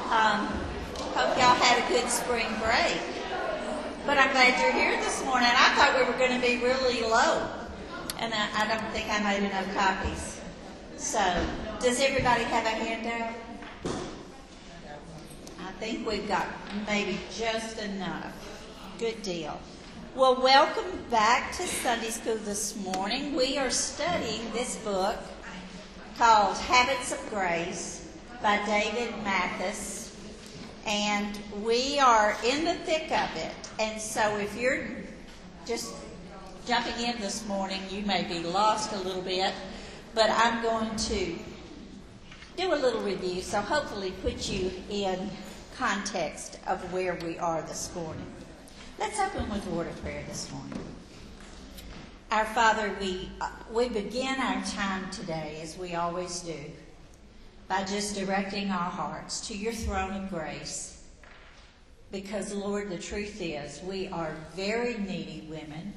Hope y'all had a good spring break. But I'm glad you're here this morning. I thought we were going to be really low. And I don't think I made enough copies. So, does everybody have a handout? I think we've got maybe just enough. Good deal. Well, welcome back to Sunday School this morning. We are studying this book called Habits of Grace by David Mathis. And we are in the thick of it. And so if you're just jumping in this morning, you may be lost a little bit. But I'm going to do a little review, so hopefully put you in context of where we are this morning. Let's open with a word of prayer this morning. Our Father, we begin our time today, as we always do, by just directing our hearts to your throne of grace. Because, Lord, the truth is, we are very needy women.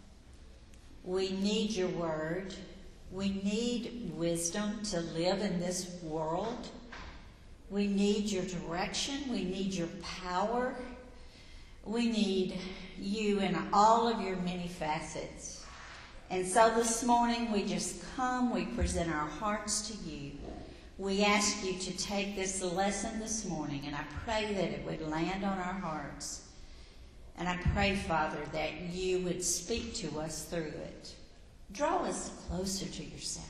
We need your word. We need wisdom to live in this world. We need your direction. We need your power. We need you in all of your many facets. And so this morning we just come, we present our hearts to you. We ask you to take this lesson this morning, and I pray that it would land on our hearts. And I pray, Father, that you would speak to us through it. Draw us closer to yourself,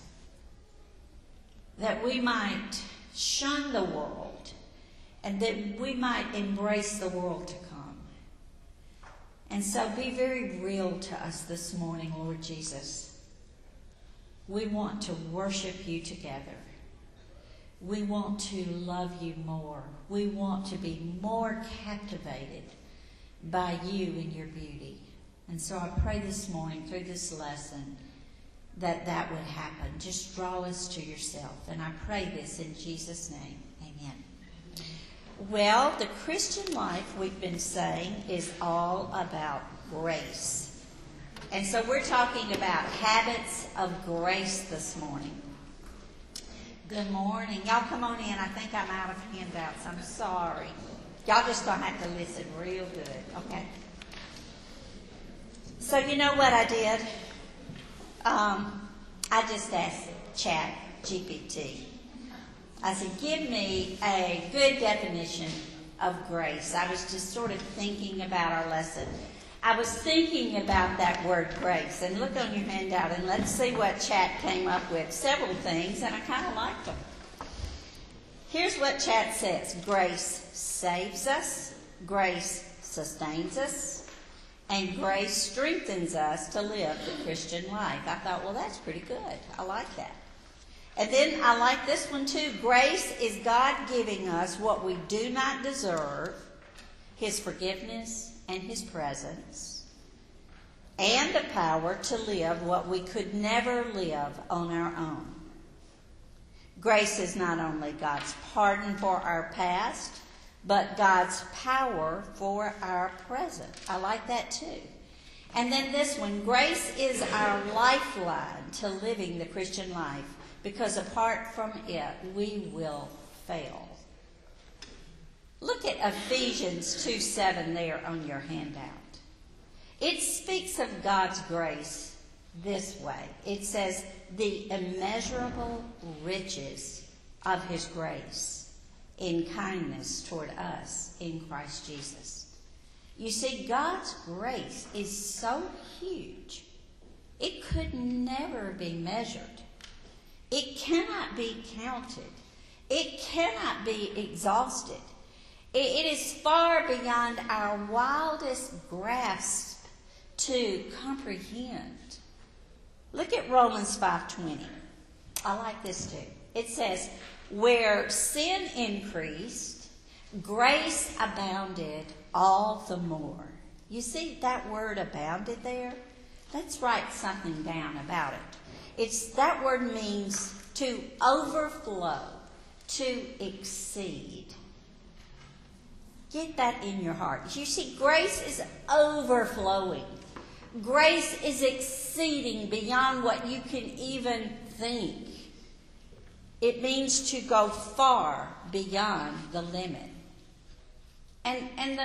that we might shun the world, and that we might embrace the world to come. And so be very real to us this morning, Lord Jesus. We want to worship you together. We want to love you more. We want to be more captivated by you and your beauty. And so I pray this morning through this lesson that would happen. Just draw us to yourself. And I pray this in Jesus' name. Amen. Well, the Christian life, we've been saying, is all about grace. And so we're talking about habits of grace this morning. Good morning. Y'all come on in. I think I'm out of handouts. I'm sorry. Y'all just going to have to listen real good. Okay. So you know what I did? I just asked Chat GPT. I said, give me a good definition of grace. I was just sort of thinking about our lesson. I was thinking about that word grace. And look on your handout and let's see what Chat came up with. Several things, and I kind of liked them. Here's what Chat says. Grace saves us. Grace sustains us. And grace strengthens us to live the Christian life. I thought, well, that's pretty good. I like that. And then I like this one too. Grace is God giving us what we do not deserve, his forgiveness and his presence, and the power to live what we could never live on our own. Grace is not only God's pardon for our past, but God's power for our present. I like that too. And then this one, grace is our lifeline to living the Christian life, because apart from it, we will fail. Look at Ephesians 2:7 there on your handout. It speaks of God's grace this way. It says, the immeasurable riches of his grace in kindness toward us in Christ Jesus. You see, God's grace is so huge, it could never be measured. It cannot be counted. It cannot be exhausted. It is far beyond our wildest grasp to comprehend. Look at Romans 5:20. I like this too. It says, where sin increased, grace abounded all the more. You see that word abounded there? Let's write something down about it. That word means to overflow, to exceed. Get that in your heart. You see, grace is overflowing. Grace is exceeding beyond what you can even think. It means to go far beyond the limit. And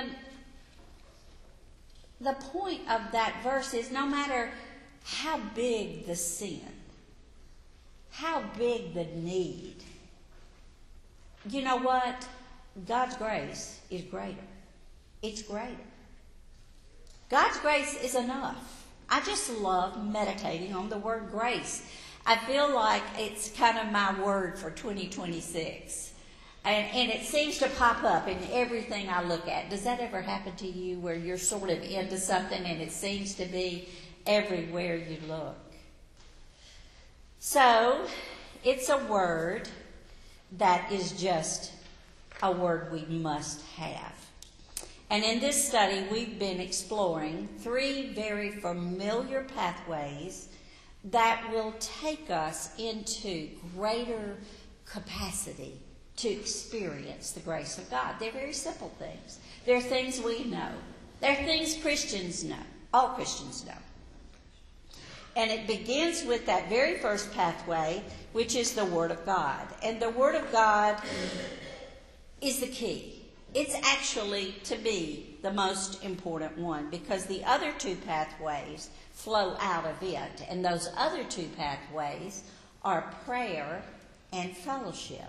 the point of that verse is no matter how big the sin, how big the need, you know what? God's grace is greater. It's greater. God's grace is enough. I just love meditating on the word grace. I feel like it's kind of my word for 2026. And it seems to pop up in everything I look at. Does that ever happen to you where you're sort of into something and it seems to be everywhere you look? So, it's a word that is just a word we must have. And in this study, we've been exploring 3 very familiar pathways that will take us into greater capacity to experience the grace of God. They're very simple things. They're things we know. They're things Christians know. All Christians know. And it begins with that very first pathway, which is the Word of God. And the Word of God is the key. It's actually, to me, the most important one because the other 2 pathways flow out of it. And those other 2 pathways are prayer and fellowship.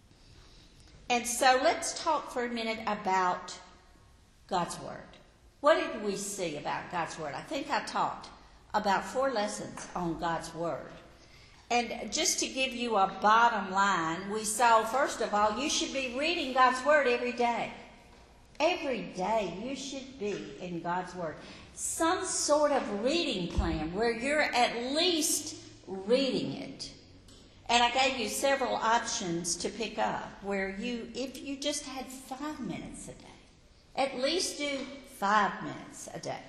And so let's talk for a minute about God's Word. What did we see about God's Word? I think I taught about 4 lessons on God's Word. And just to give you a bottom line, we saw, first of all, you should be reading God's Word every day. Every day you should be in God's Word. Some sort of reading plan where you're at least reading it. And I gave you several options to pick up where if you just had 5 minutes a day, at least do 5 minutes a day.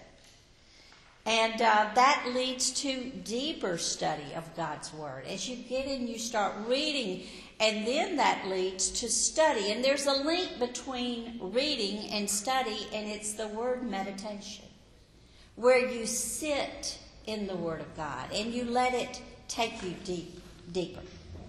And that leads to deeper study of God's Word. As you get in, you start reading, and then that leads to study. And there's a link between reading and study, and it's the word meditation, where you sit in the Word of God and you let it take you deeper.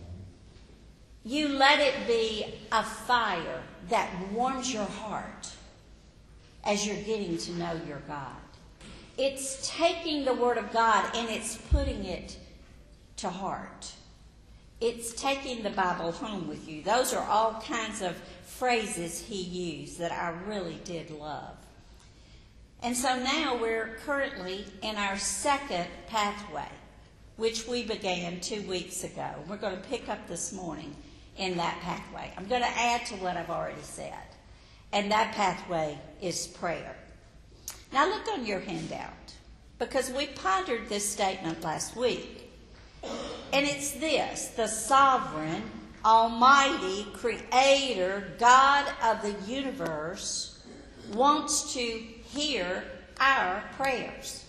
You let it be a fire that warms your heart as you're getting to know your God. It's taking the Word of God and it's putting it to heart. It's taking the Bible home with you. Those are all kinds of phrases he used that I really did love. And so now we're currently in our second pathway, which we began 2 weeks ago. We're going to pick up this morning in that pathway. I'm going to add to what I've already said. And that pathway is prayer. Now look on your handout, because we pondered this statement last week. And it's this: the sovereign, almighty, creator, God of the universe wants to hear our prayers.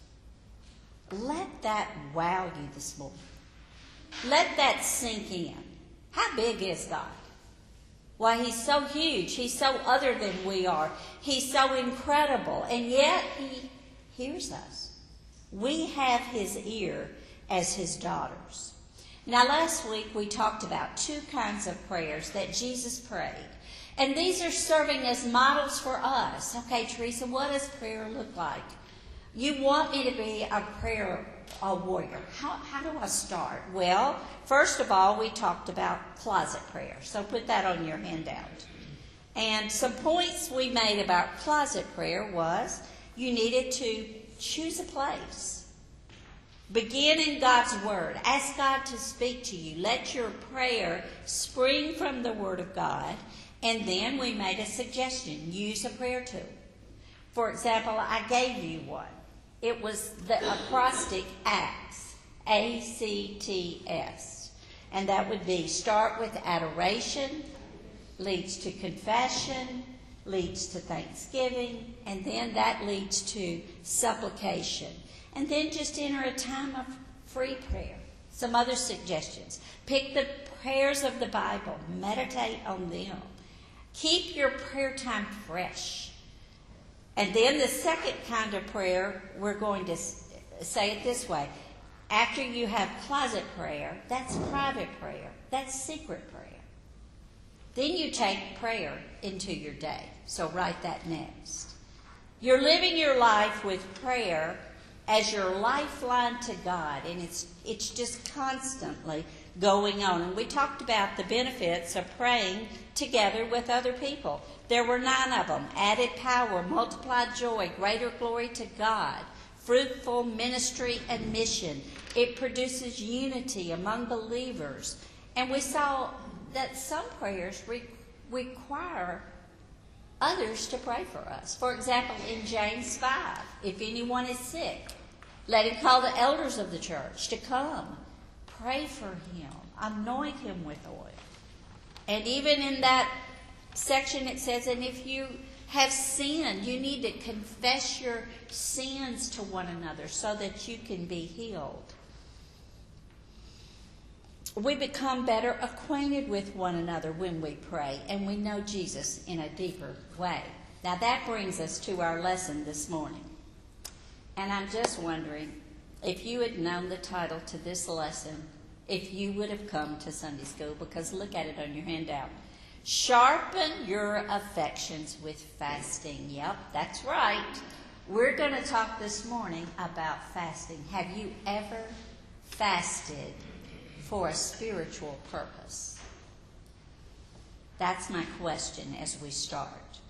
Let that wow you this morning. Let that sink in. How big is God? Why, he's so huge. He's so other than we are. He's so incredible. And yet he hears us. We have his ear as his daughters. Now, last week we talked about 2 kinds of prayers that Jesus prayed. And these are serving as models for us. Okay, Teresa, what does prayer look like? You want me to be a prayer warrior. How do I start? Well, first of all, we talked about closet prayer. So put that on your handout. And some points we made about closet prayer was you needed to choose a place. Begin in God's Word. Ask God to speak to you. Let your prayer spring from the Word of God. And then we made a suggestion. Use a prayer tool. For example, I gave you one. It was the acrostic ACTS, A-C-T-S. And that would be start with adoration, leads to confession, leads to thanksgiving, and then that leads to supplication. And then just enter a time of free prayer. Some other suggestions. Pick the prayers of the Bible. Meditate on them. Keep your prayer time fresh. And then the second kind of prayer, we're going to say it this way. After you have closet prayer, that's private prayer. That's secret prayer. Then you take prayer into your day. So write that next. You're living your life with prayer as your lifeline to God, and it's just constantly going on. And we talked about the benefits of praying together with other people. There were 9 of them: added power, multiplied joy, greater glory to God, fruitful ministry and mission. It produces unity among believers. And we saw that some prayers require others to pray for us. For example, in James 5, if anyone is sick, let him call the elders of the church to come. Pray for him. Anoint him with oil. And even in that section it says, and if you have sinned, you need to confess your sins to one another so that you can be healed. We become better acquainted with one another when we pray, and we know Jesus in a deeper way. Now that brings us to our lesson this morning. And I'm just wondering, if you had known the title to this lesson, if you would have come to Sunday school, because look at it on your handout. Sharpen your affections with fasting. Yep, that's right. We're going to talk this morning about fasting. Have you ever fasted for a spiritual purpose? That's my question as we start.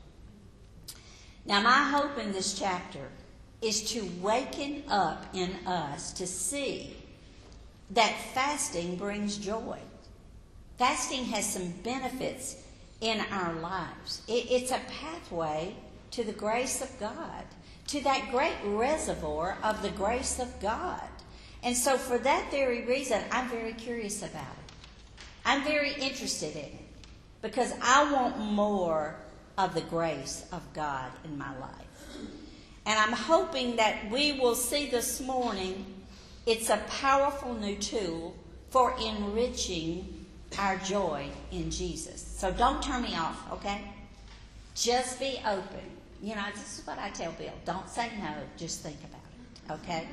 Now, my hope in this chapter is to waken up in us to see that fasting brings joy. Fasting has some benefits in our lives. It's a pathway to the grace of God, to that great reservoir of the grace of God. And so for that very reason, I'm very curious about it. I'm very interested in it because I want more of the grace of God in my life. And I'm hoping that we will see this morning it's a powerful new tool for enriching our joy in Jesus. So don't turn me off, okay? Just be open. You know, this is what I tell Bill. Don't say no, just think about it, okay?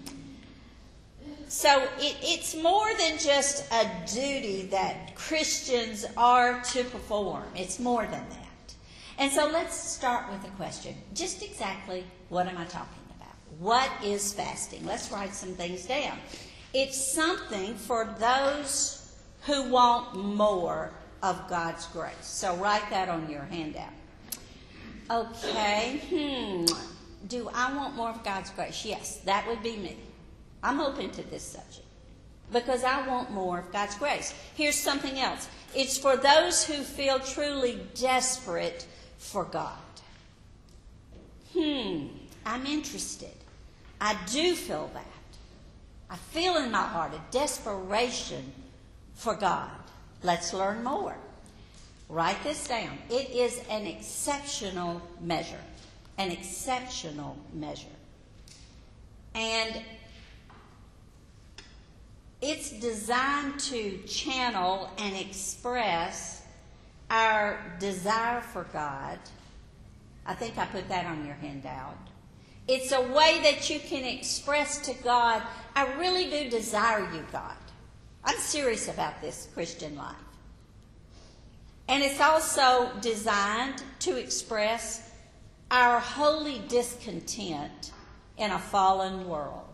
So it's more than just a duty that Christians are to perform. It's more than that. And so let's start with a question. Just exactly what am I talking about? What is fasting? Let's write some things down. It's something for those who want more of God's grace. So write that on your handout. Okay. Do I want more of God's grace? Yes, that would be me. I'm open to this subject because I want more of God's grace. Here's something else. It's for those who feel truly desperate for God. I'm interested. I do feel that. I feel in my heart a desperation for God. Let's learn more. Write this down. It is an exceptional measure. An exceptional measure. And it's designed to channel and express our desire for God. I think I put that on your handout. It's a way that you can express to God, I really do desire you, God. I'm serious about this Christian life. And it's also designed to express our holy discontent in a fallen world.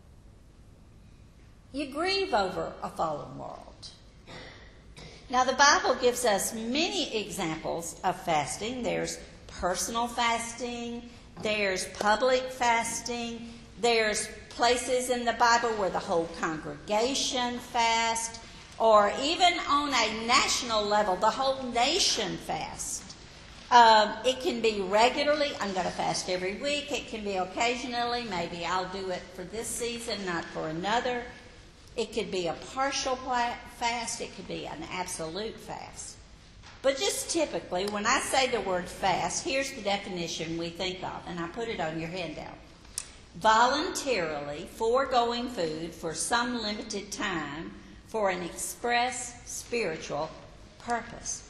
You grieve over a fallen world. Now, the Bible gives us many examples of fasting. There's personal fasting. There's public fasting. There's places in the Bible where the whole congregation fast, or even on a national level, the whole nation fast. It can be regularly. I'm going to fast every week. It can be occasionally. Maybe I'll do it for this season, not for another. It could be a partial fast. It could be an absolute fast. But just typically, when I say the word fast, here's the definition we think of, and I put it on your handout. Voluntarily foregoing food for some limited time for an express spiritual purpose.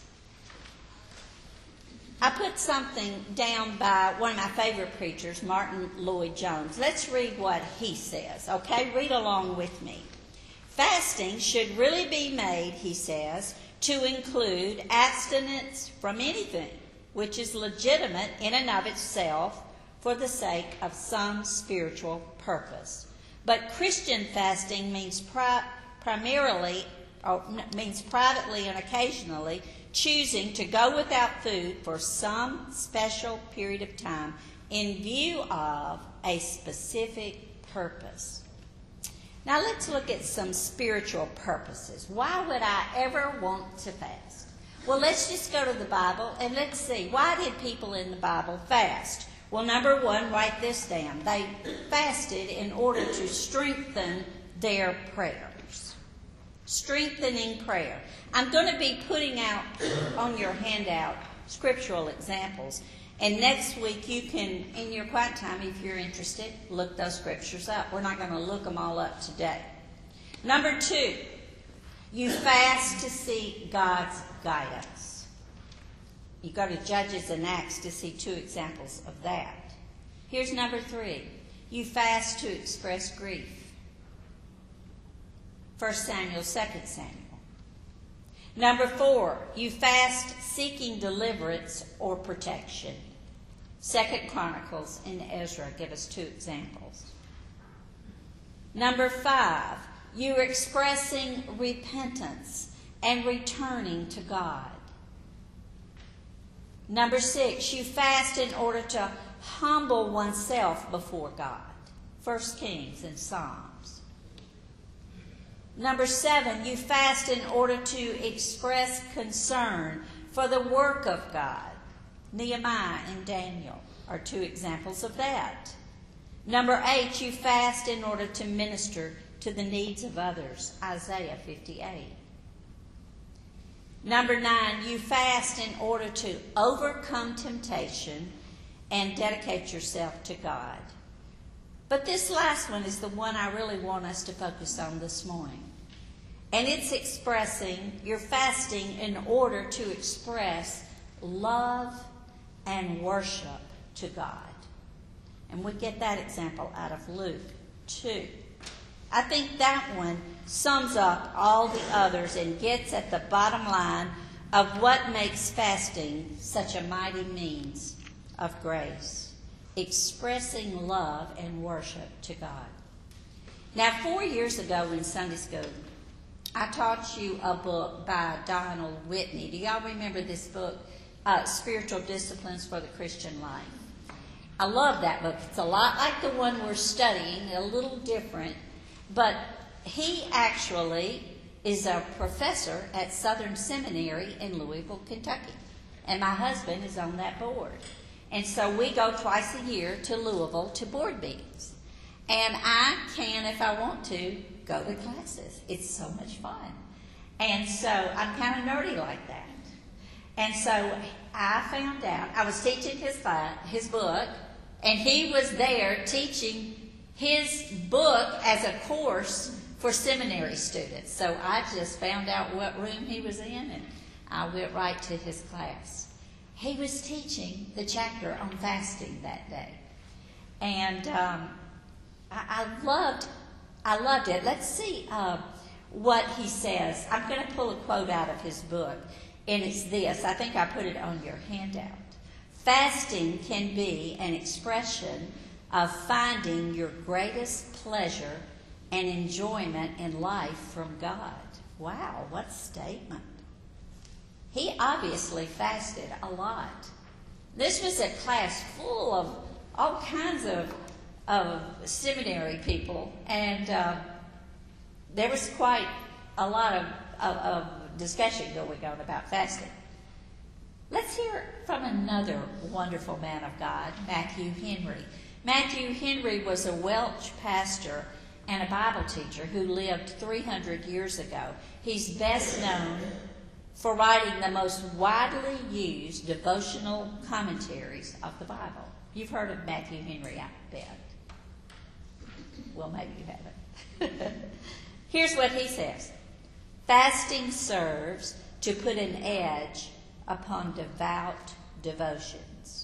I put something down by one of my favorite preachers, Martin Lloyd-Jones. Let's read what he says, okay? Read along with me. Fasting should really be made, he says, to include abstinence from anything which is legitimate in and of itself for the sake of some spiritual purpose. But Christian fasting means privately and occasionally choosing to go without food for some special period of time in view of a specific purpose. Now let's look at some spiritual purposes. Why would I ever want to fast? Well, let's just go to the Bible and let's see. Why did people in the Bible fast? Well, number one, write this down. They fasted in order to strengthen their prayers. Strengthening prayer. I'm going to be putting out on your handout scriptural examples. And next week you can, in your quiet time, if you're interested, look those scriptures up. We're not going to look them all up today. Number two, you fast to see God's guidance. You go to Judges and Acts to see two examples of that. Here's number three, you fast to express grief. 1 Samuel, 2 Samuel. Number four, you fast seeking deliverance or protection. 2 Chronicles and Ezra give us two examples. Number five, you're expressing repentance and returning to God. Number six, you fast in order to humble oneself before God. 1 Kings and Psalms. Number seven, you fast in order to express concern for the work of God. Nehemiah and Daniel are two examples of that. Number eight, you fast in order to minister to the needs of others. Isaiah 58. Number nine, you fast in order to overcome temptation and dedicate yourself to God. But this last one is the one I really want us to focus on this morning. And it's expressing, you're fasting in order to express love and worship to God. And we get that example out of Luke 2. I think that one sums up all the others and gets at the bottom line of what makes fasting such a mighty means of grace. Expressing love and worship to God. Now, 4 years ago in Sunday school, I taught you a book by Donald Whitney. Do y'all remember this book, Spiritual Disciplines for the Christian Life? I love that book. It's a lot like the one we're studying, a little different. But he actually is a professor at Southern Seminary in Louisville, Kentucky. And my husband is on that board. And so we go twice a year to Louisville to board meetings. And I can, if I want to, go to classes. It's so much fun. And so I'm kind of nerdy like that. And so I found out, I was teaching his book, and he was there teaching his book as a course for seminary students. So I just found out what room he was in, and I went right to his class. He was teaching the chapter on fasting that day. And I loved it. Let's see what he says. I'm going to pull a quote out of his book, and it's this. I think I put it on your handout. Fasting can be an expression of finding your greatest pleasure and enjoyment in life from God. Wow, what a statement. He obviously fasted a lot. This was a class full of all kinds of seminary people, and there was quite a lot of discussion going on about fasting. Let's hear from another wonderful man of God, Matthew Henry. Matthew Henry was a Welsh pastor and a Bible teacher who lived 300 years ago. He's best known for writing the most widely used devotional commentaries of the Bible. You've heard of Matthew Henry, I bet. Well, maybe you haven't. Here's what he says. Fasting serves to put an edge upon devout devotions.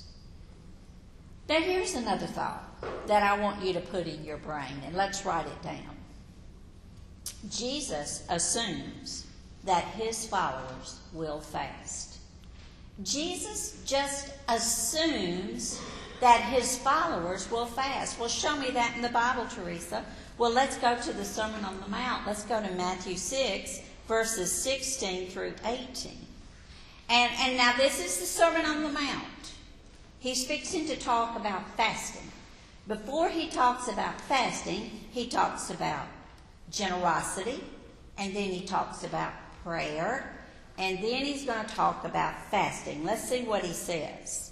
Now here's another thought that I want you to put in your brain, and let's write it down. Jesus assumes that his followers will fast. Jesus just assumes that his followers will fast. Well, show me that in the Bible, Teresa. Well, let's go to the Sermon on the Mount. Let's go to Matthew 6, verses 16 through 18. And now this is the Sermon on the Mount. He's fixing to talk about fasting. Before he talks about fasting, he talks about generosity, and then he talks about prayer, and then he's going to talk about fasting. Let's see what he says.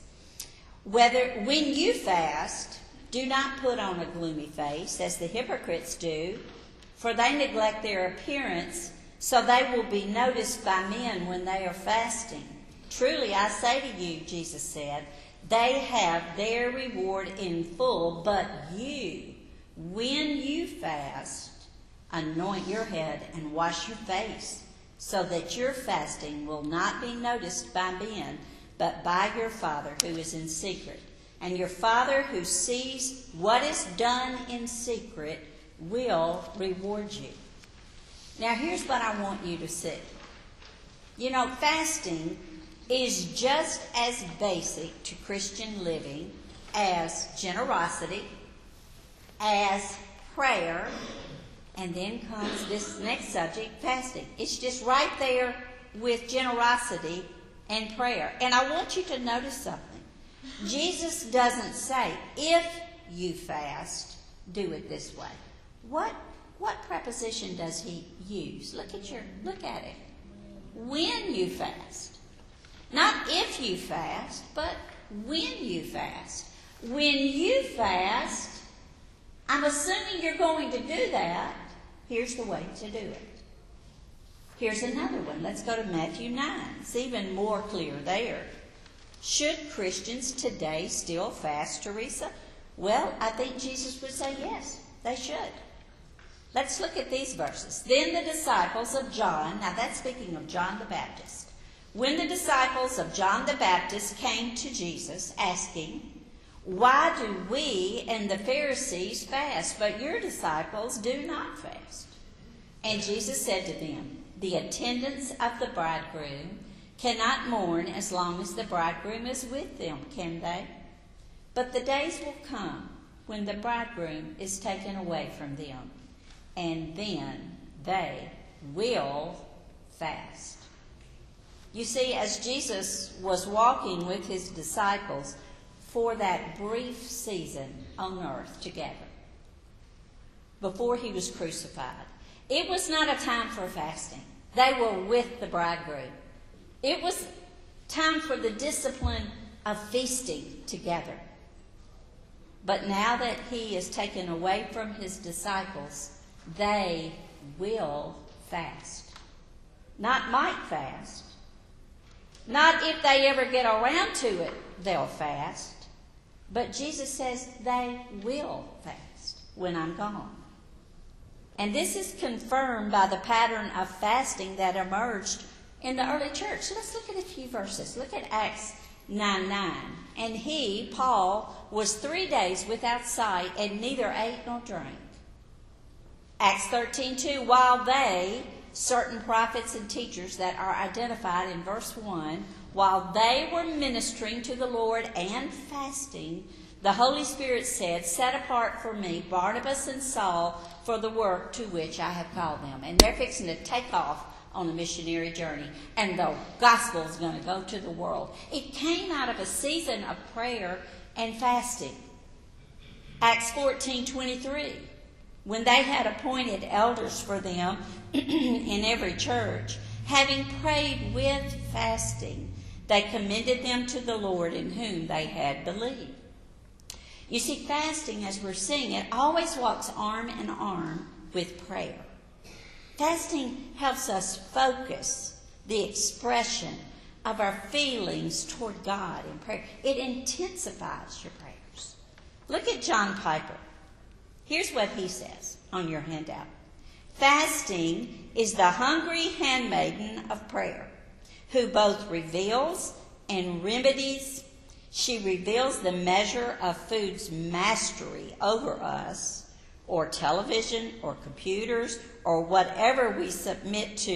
When you fast, do not put on a gloomy face, as the hypocrites do, for they neglect their appearance, so they will be noticed by men when they are fasting. Truly, I say to you, Jesus said, they have their reward in full, but you, when you fast, anoint your head and wash your face, so that your fasting will not be noticed by men, but by your Father who is in secret. And your Father who sees what is done in secret will reward you. Now here's what I want you to see. You know, fasting is just as basic to Christian living as generosity, as prayer, and then comes this next subject, fasting. It's just right there with generosity and prayer. And I want you to notice something. Jesus doesn't say, if you fast, do it this way. What preposition does he use? Look at it. When you fast. Not if you fast, but when you fast. When you fast, I'm assuming you're going to do that. Here's the way to do it. Here's another one. Let's go to Matthew 9. It's even more clear there. Should Christians today still fast, Teresa? Well, I think Jesus would say yes, they should. Let's look at these verses. Then the disciples of John, now that's speaking of John the Baptist. When the disciples of John the Baptist came to Jesus, asking, why do we and the Pharisees fast, but your disciples do not fast? And Jesus said to them, the attendants of the bridegroom cannot mourn as long as the bridegroom is with them, can they? But the days will come when the bridegroom is taken away from them, and then they will fast. You see, as Jesus was walking with his disciples for that brief season on earth together, before he was crucified, it was not a time for fasting. They were with the bridegroom. It was time for the discipline of feasting together. But now that he is taken away from his disciples, they will fast. Not might fast. Not if they ever get around to it, they'll fast. But Jesus says they will fast when I'm gone. And this is confirmed by the pattern of fasting that emerged in the early church. So let's look at a few verses. Look at Acts 9:9. And he, Paul, was 3 days without sight and neither ate nor drank. Acts 13:2. While they, certain prophets and teachers that are identified in verse 1, while they were ministering to the Lord and fasting, the Holy Spirit said, set apart for me Barnabas and Saul for the work to which I have called them. And they're fixing to take off on a missionary journey, and the gospel is going to go to the world. It came out of a season of prayer and fasting. Acts 14:23. When they had appointed elders for them in every church, having prayed with fasting, they commended them to the Lord in whom they had believed. You see, fasting, as we're seeing it, always walks arm in arm with prayer. Fasting helps us focus the expression of our feelings toward God in prayer. It intensifies your prayers. Look at John Piper. Here's what he says on your handout. Fasting is the hungry handmaiden of prayer, who both reveals and remedies. She reveals the measure of food's mastery over us, or television, or computers, or whatever we submit to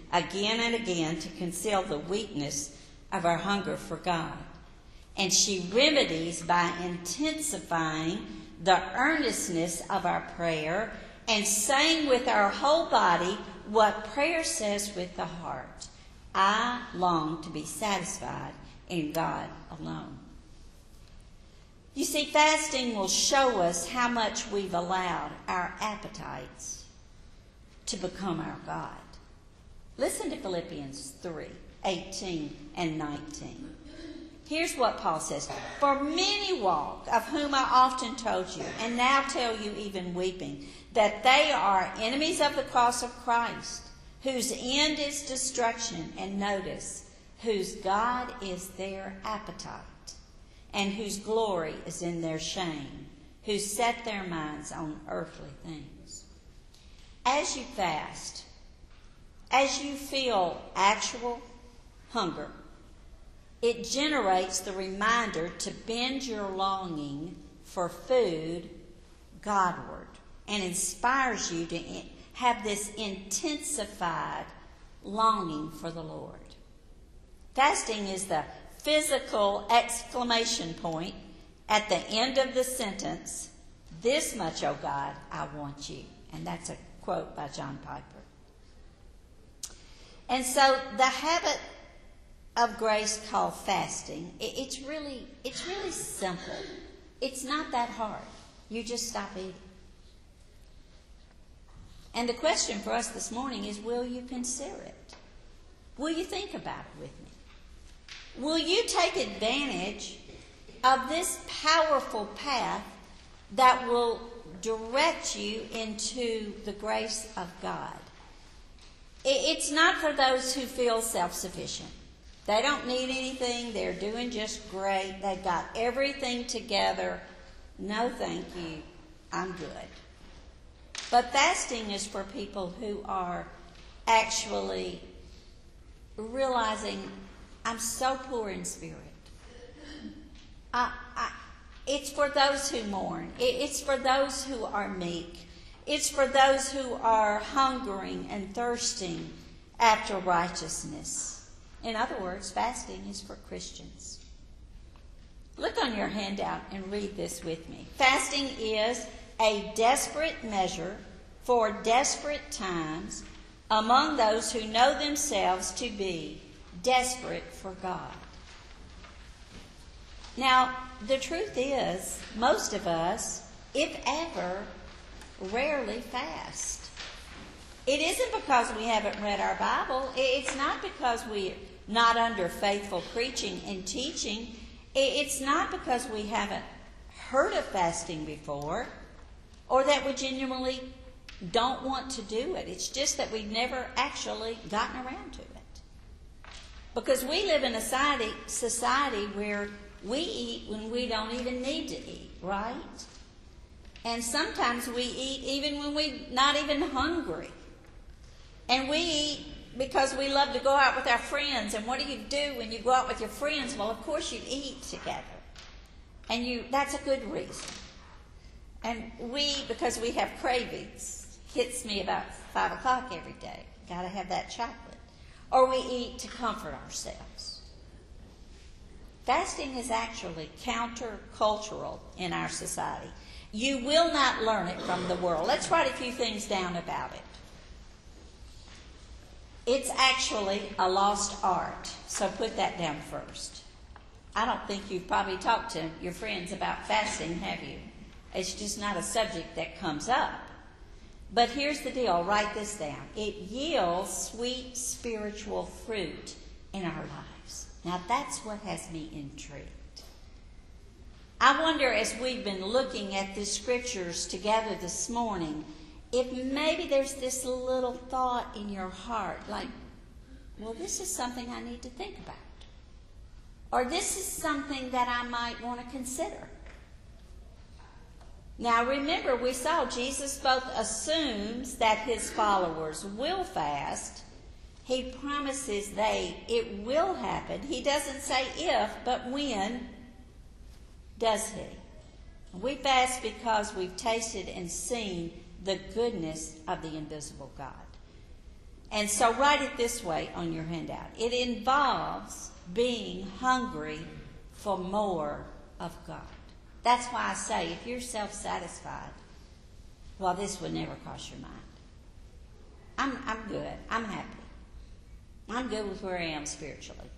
again and again to conceal the weakness of our hunger for God. And she remedies by intensifying the earnestness of our prayer and saying with our whole body what prayer says with the heart. I long to be satisfied in God alone. You see, fasting will show us how much we've allowed our appetites to become our God. Listen to Philippians 3:18 and 19. Here's what Paul says. For many walk, of whom I often told you, and now tell you even weeping, that they are enemies of the cross of Christ, whose end is destruction, and notice, whose God is their appetite, and whose glory is in their shame, who set their minds on earthly things. As you fast, as you feel actual hunger, it generates the reminder to bend your longing for food Godward and inspires you to have this intensified longing for the Lord. Fasting is the physical exclamation point at the end of the sentence, this much, O God, I want you. And that's a quote by John Piper. And so the habit of grace called fasting, it's really simple. It's not that hard. You just stop eating. And the question for us this morning is, will you consider it? Will you think about it with me? Will you take advantage of this powerful path that will direct you into the grace of God? It's not for those who feel self-sufficient. They don't need anything. They're doing just great. They've got everything together. No, thank you. I'm good. But fasting is for people who are actually realizing, I'm so poor in spirit. It's for those who mourn. It's for those who are meek. It's for those who are hungering and thirsting after righteousness. In other words, fasting is for Christians. Look on your handout and read this with me. Fasting is a desperate measure for desperate times among those who know themselves to be desperate for God. Now, the truth is, most of us, if ever, rarely fast. It isn't because we haven't read our Bible. It's not because we're not under faithful preaching and teaching. It's not because we haven't heard of fasting before or that we genuinely don't want to do it. It's just that we've never actually gotten around to it. Because we live in a society where we eat when we don't even need to eat, right? And sometimes we eat even when we're not even hungry. And we eat because we love to go out with our friends. And what do you do when you go out with your friends? Well, of course you eat together. And that's a good reason. And because we have cravings, hits me about 5 o'clock every day. Got to have that chocolate. Or we eat to comfort ourselves. Fasting is actually countercultural in our society. You will not learn it from the world. Let's write a few things down about it. It's actually a lost art, so put that down first. I don't think you've probably talked to your friends about fasting, have you? It's just not a subject that comes up. But here's the deal, write this down. It yields sweet spiritual fruit in our lives. Now that's what has me intrigued. I wonder, as we've been looking at the scriptures together this morning, if maybe there's this little thought in your heart, like, well, this is something I need to think about. Or this is something that I might want to consider. Now remember, we saw Jesus both assumes that his followers will fast. He promises it will happen. He doesn't say if, but when does he? We fast because we've tasted and seen the goodness of the invisible God. And so write it this way on your handout. It involves being hungry for more of God. That's why I say, if you're self-satisfied, well, this would never cross your mind. I'm good. I'm happy. I'm good with where I am spiritually.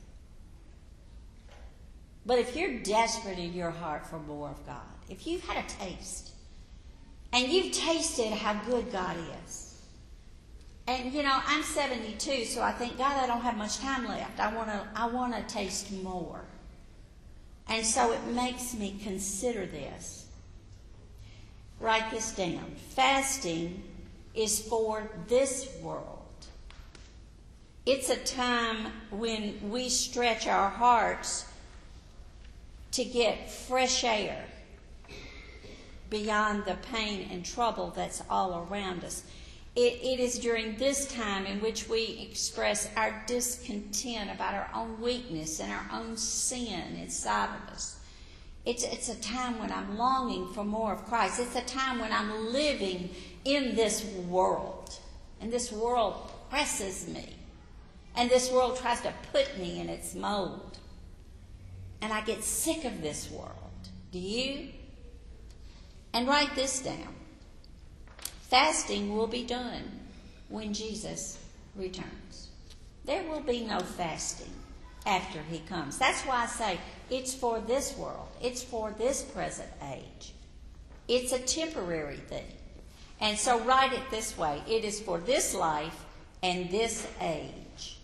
But if you're desperate in your heart for more of God, if you've had a taste, and you've tasted how good God is, and, I'm 72, so I think, God, I don't have much time left. I want to taste more. And so it makes me consider this. Write this down. Fasting is for this world. It's a time when we stretch our hearts to get fresh air beyond the pain and trouble that's all around us. It is during this time in which we express our discontent about our own weakness and our own sin inside of us. It's a time when I'm longing for more of Christ. It's a time when I'm living in this world. And this world presses me. And this world tries to put me in its mold. And I get sick of this world. Do you? And write this down. Fasting will be done when Jesus returns. There will be no fasting after he comes. That's why I say it's for this world. It's for this present age. It's a temporary thing. And so write it this way. It is for this life and this age.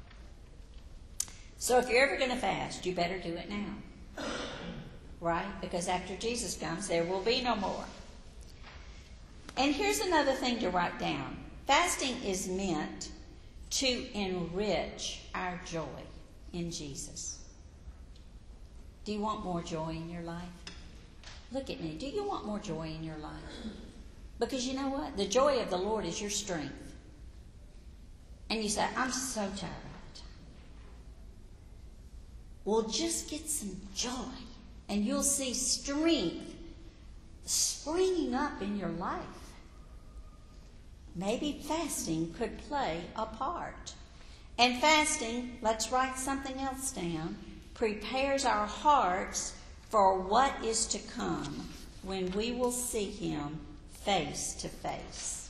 So if you're ever going to fast, you better do it now. Right? Because after Jesus comes, there will be no more. And here's another thing to write down. Fasting is meant to enrich our joy in Jesus. Do you want more joy in your life? Look at me. Do you want more joy in your life? Because you know what? The joy of the Lord is your strength. And you say, I'm so tired of it. Well, just get some joy. And you'll see strength springing up in your life. Maybe fasting could play a part. And fasting, let's write something else down, prepares our hearts for what is to come when we will see him face to face.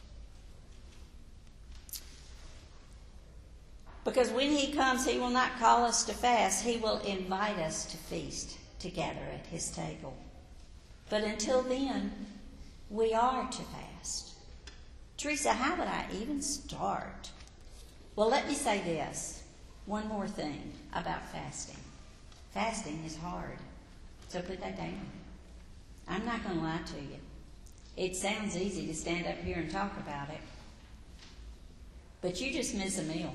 Because when he comes, he will not call us to fast. He will invite us to feast together at his table. But until then, we are to fast. Teresa, how would I even start? Well, let me say this. One more thing about fasting. Fasting is hard. So put that down. I'm not going to lie to you. It sounds easy to stand up here and talk about it. But you just miss a meal.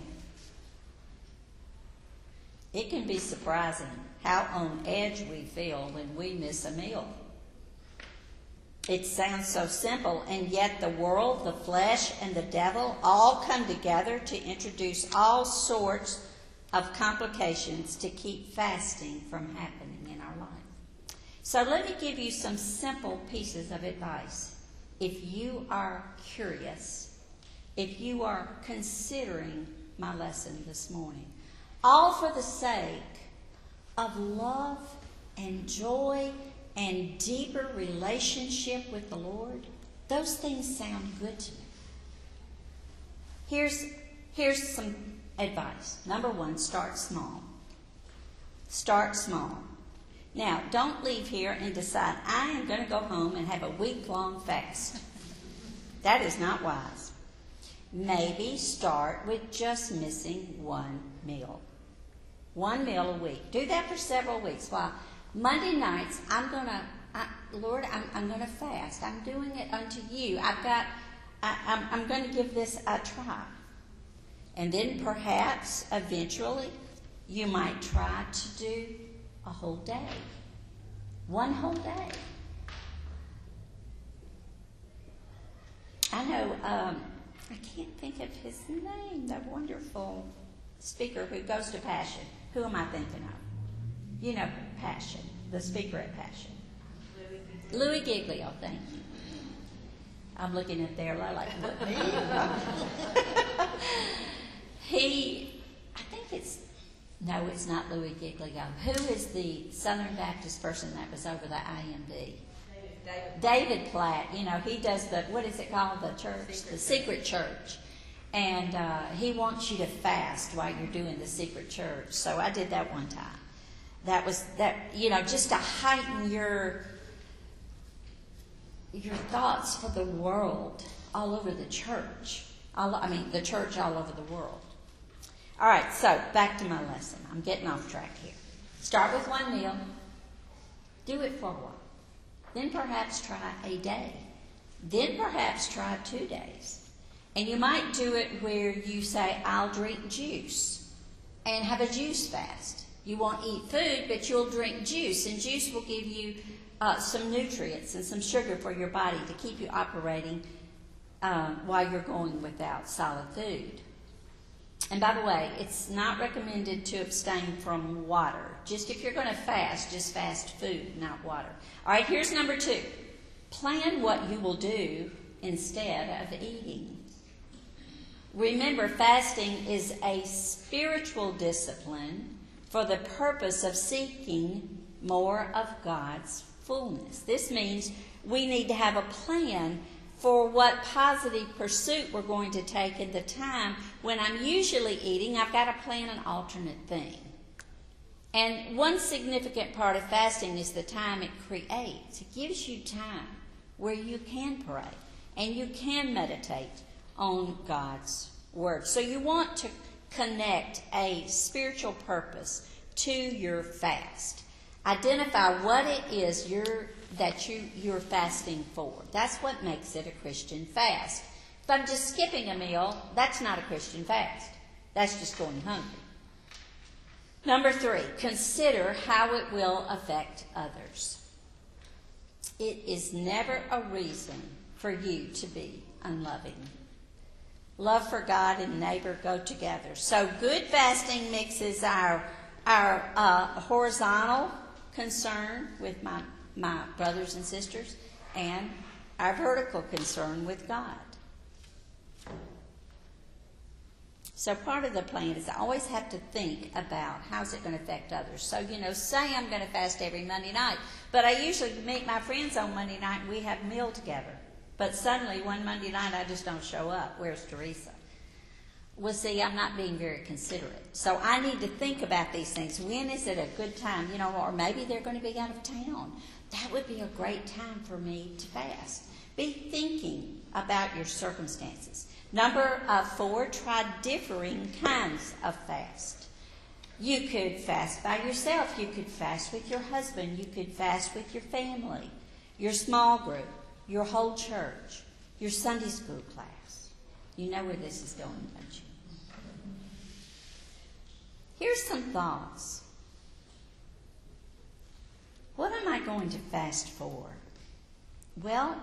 It can be surprising how on edge we feel when we miss a meal. It sounds so simple, and yet the world, the flesh, and the devil all come together to introduce all sorts of complications to keep fasting from happening in our life. So let me give you some simple pieces of advice. If you are curious, if you are considering my lesson this morning, all for the sake of love and joy and deeper relationship with the Lord, those things sound good to me. Here's some advice. Number one, start small. Start small. Now, don't leave here and decide, I am going to go home and have a week-long fast. That is not wise. Maybe start with just missing one meal. One meal a week. Do that for several weeks. While Monday nights, Lord, I'm going to fast. I'm doing it unto you. I'm going to give this a try. And then perhaps, eventually, you might try to do a whole day. One whole day. I know, I can't think of his name, that wonderful speaker who goes to Passion. Who am I thinking of? You know Passion, the speaker at Passion. Louis Giglio, thank you. I'm looking at there like, what, me? No, it's not Louis Giglio. Who is the Southern Baptist person that was over the IMB? David Platt. You know, he does what is it called? The church? The Secret Church. And he wants you to fast while you're doing the Secret Church. So I did that one time. That was, just to heighten your thoughts for the world all over the church. The church all over the world. All right, so back to my lesson. I'm getting off track here. Start with one meal. Do it for a while. Then perhaps try a day. Then perhaps try 2 days. And you might do it where you say, I'll drink juice and have a juice fast. You won't eat food, but you'll drink juice. And juice will give you some nutrients and some sugar for your body to keep you operating while you're going without solid food. And by the way, it's not recommended to abstain from water. Just if you're going to fast, just fast food, not water. All right, here's number 2. Plan what you will do instead of eating. Remember, fasting is a spiritual discipline for the purpose of seeking more of God's fullness. This means we need to have a plan for what positive pursuit we're going to take in the time when I'm usually eating. I've got to plan an alternate thing. And one significant part of fasting is the time it creates. It gives you time where you can pray and you can meditate on God's Word. So you want to connect a spiritual purpose to your fast. Identify what it is you're fasting for. That's what makes it a Christian fast. If I'm just skipping a meal, that's not a Christian fast. That's just going hungry. Number 3, consider how it will affect others. It is never a reason for you to be unloving. Love for God and neighbor go together. So good fasting mixes our horizontal concern with my brothers and sisters and our vertical concern with God. So part of the plan is I always have to think about how's it going to affect others. So, say I'm going to fast every Monday night, but I usually meet my friends on Monday night and we have a meal together. But suddenly one Monday night I just don't show up. Where's Teresa? Well, see, I'm not being very considerate. So I need to think about these things. When is it a good time? Or maybe they're going to be out of town. That would be a great time for me to fast. Be thinking about your circumstances. Number 4, try differing kinds of fast. You could fast by yourself. You could fast with your husband. You could fast with your family, your small group, your whole church, your Sunday school class. You know where this is going, don't you? Here's some thoughts. What am I going to fast for? Well,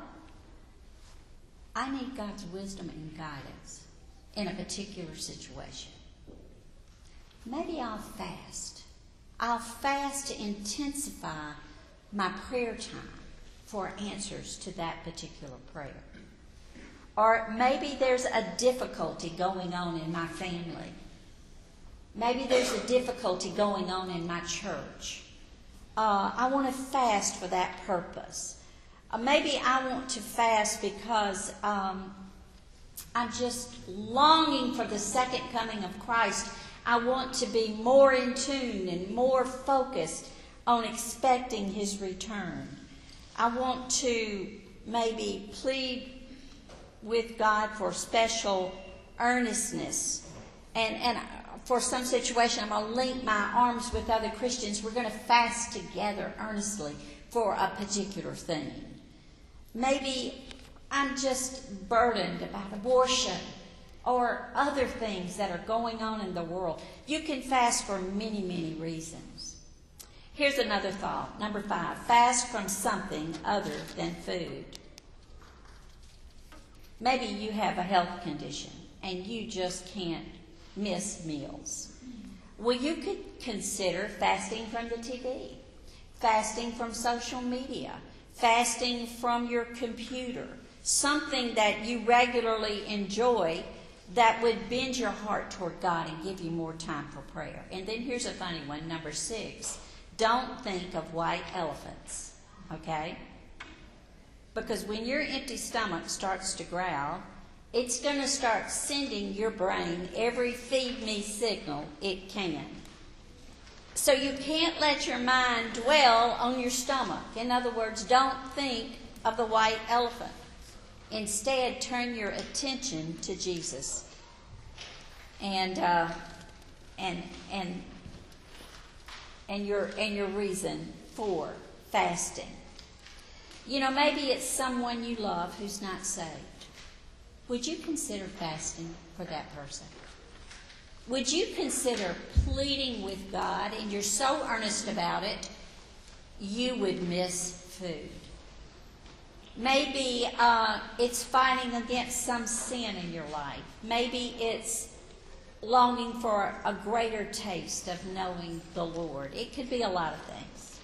I need God's wisdom and guidance in a particular situation. Maybe I'll fast. I'll fast to intensify my prayer time for answers to that particular prayer. Or maybe there's a difficulty going on in my family. Maybe there's a difficulty going on in my church. I want to fast for that purpose. Maybe I want to fast because I'm just longing for the second coming of Christ. I want to be more in tune and more focused on expecting His return. I want to maybe plead with God for special earnestness. And for some situation, I'm going to link my arms with other Christians. We're going to fast together earnestly for a particular thing. Maybe I'm just burdened about abortion or other things that are going on in the world. You can fast for many, many reasons. Here's another thought. Number 5, fast from something other than food. Maybe you have a health condition and you just can't miss meals. Well, you could consider fasting from the TV, fasting from social media, fasting from your computer, something that you regularly enjoy that would bend your heart toward God and give you more time for prayer. And then here's a funny one, number 6. Don't think of white elephants, okay? Because when your empty stomach starts to growl, it's going to start sending your brain every feed me signal it can. So you can't let your mind dwell on your stomach. In other words, don't think of the white elephant. Instead, turn your attention to Jesus and your reason for fasting. You know, maybe it's someone you love who's not saved. Would you consider fasting for that person? Would you consider pleading with God, and you're so earnest about it, you would miss food? Maybe it's fighting against some sin in your life. Maybe it's longing for a greater taste of knowing the Lord. It could be a lot of things.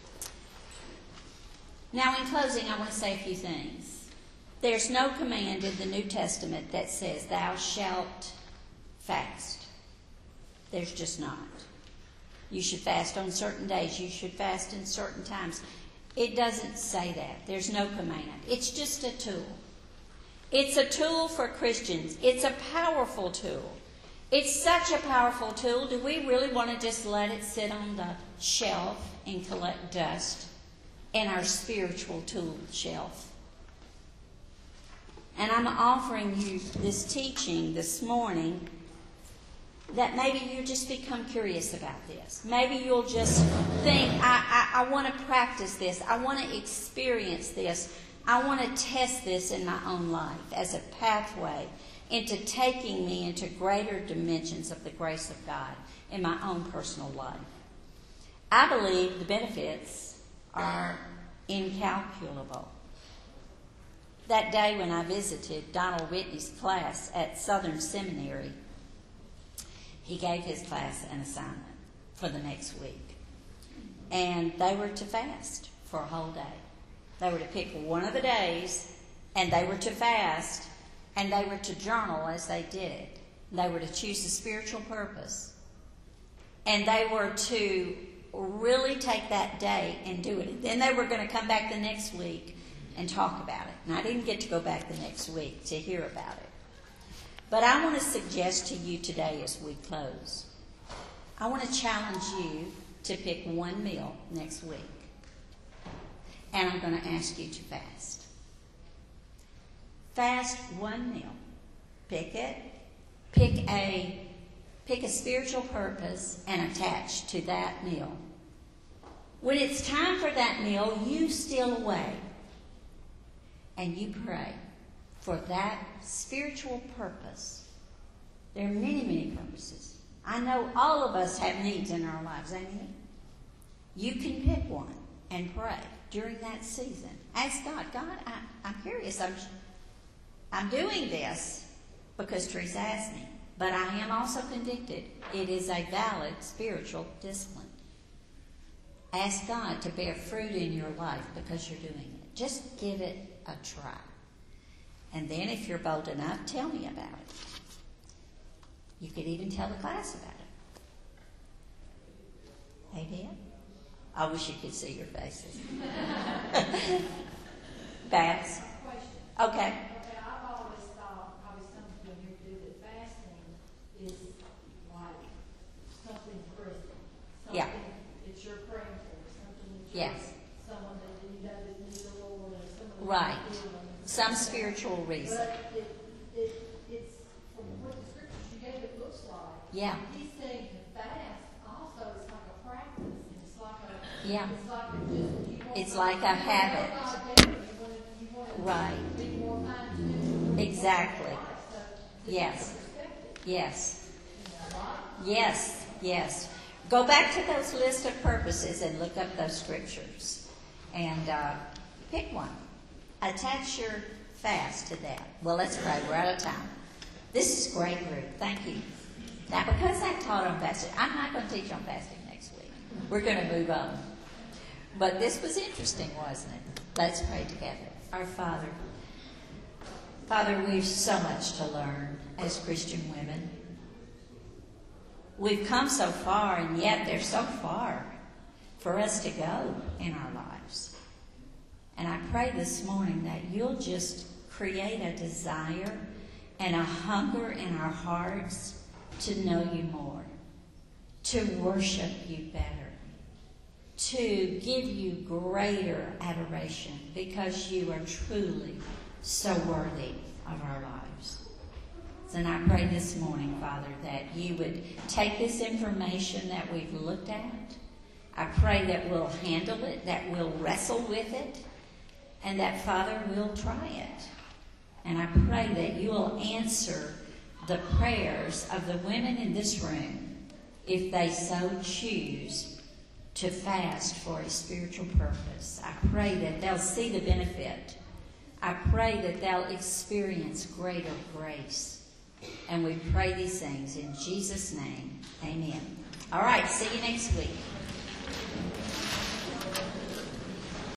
Now, in closing, I want to say a few things. There's no command in the New Testament that says, thou shalt fast. There's just not. You should fast on certain days. You should fast in certain times. It doesn't say that. There's no command. It's just a tool. It's a tool for Christians. It's a powerful tool. It's such a powerful tool. Do we really want to just let it sit on the shelf and collect dust in our spiritual tool shelf? And I'm offering you this teaching this morning that maybe you just become curious about this. Maybe you'll just think, I want to practice this. I want to experience this. I want to test this in my own life as a pathway into taking me into greater dimensions of the grace of God in my own personal life. I believe the benefits are incalculable. That day when I visited Donald Whitney's class at Southern Seminary, he gave his class an assignment for the next week. And they were to fast for a whole day. They were to pick one of the days, and they were to fast, and they were to journal as they did it. They were to choose a spiritual purpose. And they were to really take that day and do it. Then they were going to come back the next week and talk about it. And I didn't get to go back the next week to hear about it. But I want to suggest to you today as we close, I want to challenge you to pick one meal next week. And I'm going to ask you to fast. Fast one meal. Pick it. Pick a spiritual purpose and attach to that meal. When it's time for that meal, you steal away and you pray for that spiritual purpose. There are many, many purposes. I know all of us have needs in our lives, amen? You can pick one and pray during that season. Ask God, I'm curious. I'm doing this because Teresa asked me, but I am also convicted. It is a valid spiritual discipline. Ask God to bear fruit in your life because you're doing it. Just give it a try. And then if you're bold enough, tell me about it. You could even tell the class about it. Amen? I wish you could see your faces. Babs? Okay. I've always thought probably something you do with fasting is like something present. Yeah. That you're praying for. Something that Yes. someone that you know that needs the Lord or someone Right. that's healing. Some spiritual reason. But it's from what the scriptures you gave it looks like. Yeah. He's saying to fast also is like a practice. It's like a Yeah. It's like a just you want It's like a habit. You want to Right. be more fine-tuned. Exactly. So Yes. perspective. Yes. You know, Yes. Yes. Go back to those list of purposes and look up those scriptures. And pick one. Attach your fast to that. Well, let's pray. We're out of time. This is great, Ruth. Thank you. Now, because I taught on fasting, I'm not going to teach on fasting next week. We're going to move on. But this was interesting, wasn't it? Let's pray together. Our Father, Father, we've so much to learn as Christian women. We've come so far, and yet there's so far for us to go in our lives. And I pray this morning that you'll just create a desire and a hunger in our hearts to know you more, to worship you better, to give you greater adoration, because you are truly so worthy of our lives. And I pray this morning, Father, that you would take this information that we've looked at. I pray that we'll handle it, that we'll wrestle with it, and that, Father, we'll try it. And I pray that you will answer the prayers of the women in this room if they so choose to fast for a spiritual purpose. I pray that they'll see the benefit. I pray that they'll experience greater grace. And we pray these things in Jesus' name. Amen. All right, see you next week.